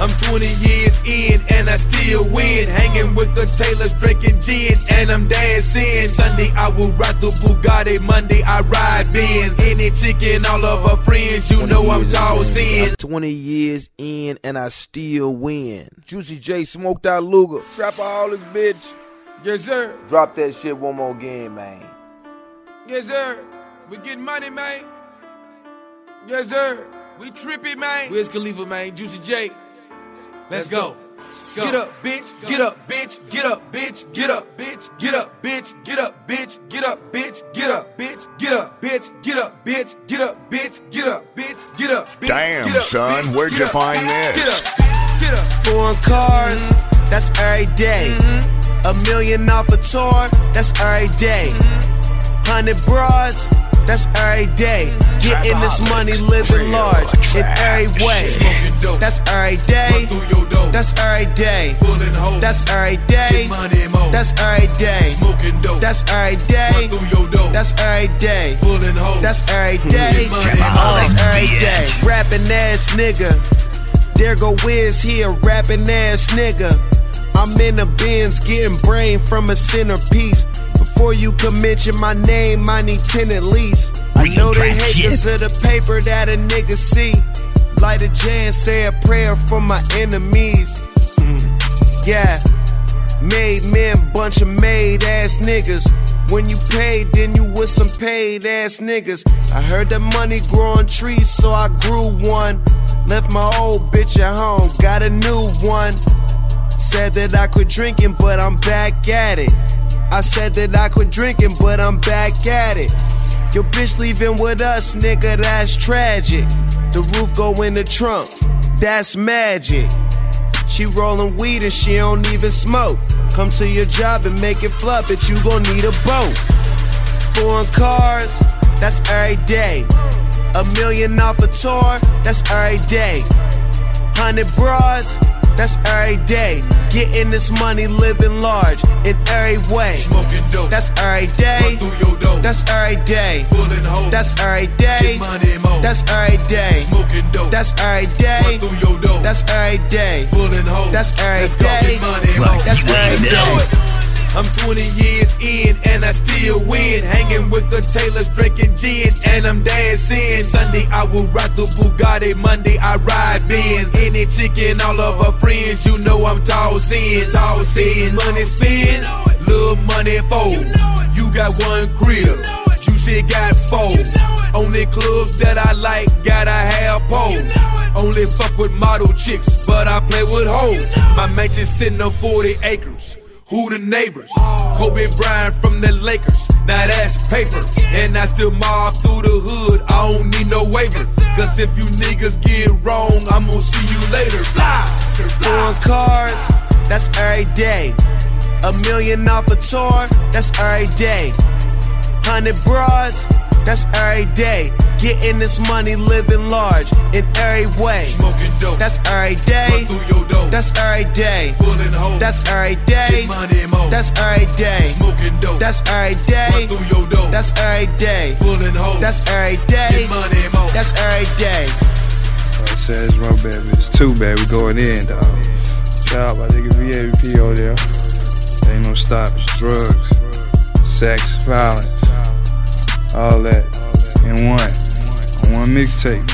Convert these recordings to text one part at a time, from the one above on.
I'm 20 years in and I still win. Hanging with the Taylors, drinking gin, and I'm dancing. Sunday I will ride the Bugatti, Monday I ride Benz. Any chicken, all of her friends, you know I'm tossing. I'm 20 years in and I still win. Juicy J smoked out Luger. Trapaholics, bitch. Yes, sir. Drop that shit one more game, man. Yes, sir. We getting money, man. Yes, sir. We trippy, man. Wiz Khalifa, man. Juicy J. Let's go. Get up, bitch. Get up, bitch. Get up, bitch. Get up, bitch. Get up, bitch. Get up, bitch. Get up, bitch. Get up, bitch. Get up, bitch. Get up, bitch. Get up, bitch. Get up, bitch. Get up, bitch. Damn, son, where'd you find this? Get up, get up. Foreign cars, that's every day. $1 million off a tour, that's every day. 100 broads, that's every day. Getting this money, living large in every way. That's every day. That's every day. That's every day. That's every day. That's every day. That's every day. That's every day. That's every day. Rapping ass nigga. There go Wiz, he a rapping ass nigga. I'm in the Benz getting brain from a centerpiece. Before you can mention my name, I need 10 at least. I know they hate cause of the paper that a nigga see. Light a J and say a prayer for my enemies. Yeah, made men, bunch of made ass niggas. When you paid, then you with some paid ass niggas. I heard that money grow on trees, so I grew one. Left my old bitch at home, got a new one. Said that I quit drinking, but I'm back at it. I said that I quit drinking, but I'm back at it. Your bitch leaving with us, nigga, that's tragic. The roof go in the trunk, that's magic. She rollin' weed and she don't even smoke. Come to your job and make it flop, but you gon' need a boat. Foreign cars, that's every day. $1 million off a tour, that's every day. 100 broads, that's every day. Getting this money, living large in every way. That's every day. That's every day. That's every day. That's every day. That's every day. That's every day. That's every day. That's every day. I'm 20 years in and I still win. Hanging with the Taylors, drinking gin, and I'm dancing. Sunday I will ride the Bugatti, Monday I ride Benz. Any chicken, all of her friends, you know I'm tossing. Money spin, little money fold. You got one crib, Juicy got four. Only clubs that I like, gotta have pole. Only fuck with model chicks, but I play with hoes. My mansion sitting on 40 acres. Who the neighbors? Kobe Bryant from the Lakers. Now that's paper. And I still mob through the hood. I don't need no waivers. Cause if you niggas get wrong, I'm gon' see you later. Foreign cars, that's every day. $1 million off a tour, that's every day. 100 broads, that's every day. Getting this money, living large in every way. That's every day. That's every day. That's every day. That's every day. That's every day. That's every day. That's every day. That's every day. I said it's wrong, baby. It's too bad. We going in, dog. Shout out my nigga VAP over there. Ain't no stop. It's drugs, sex, violence, all that in one mixtape.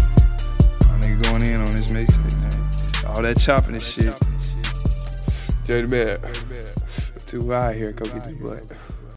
My nigga going in on this mixtape, man. All that chopping and shit. Dirty bad. Too high here. Go get this blood.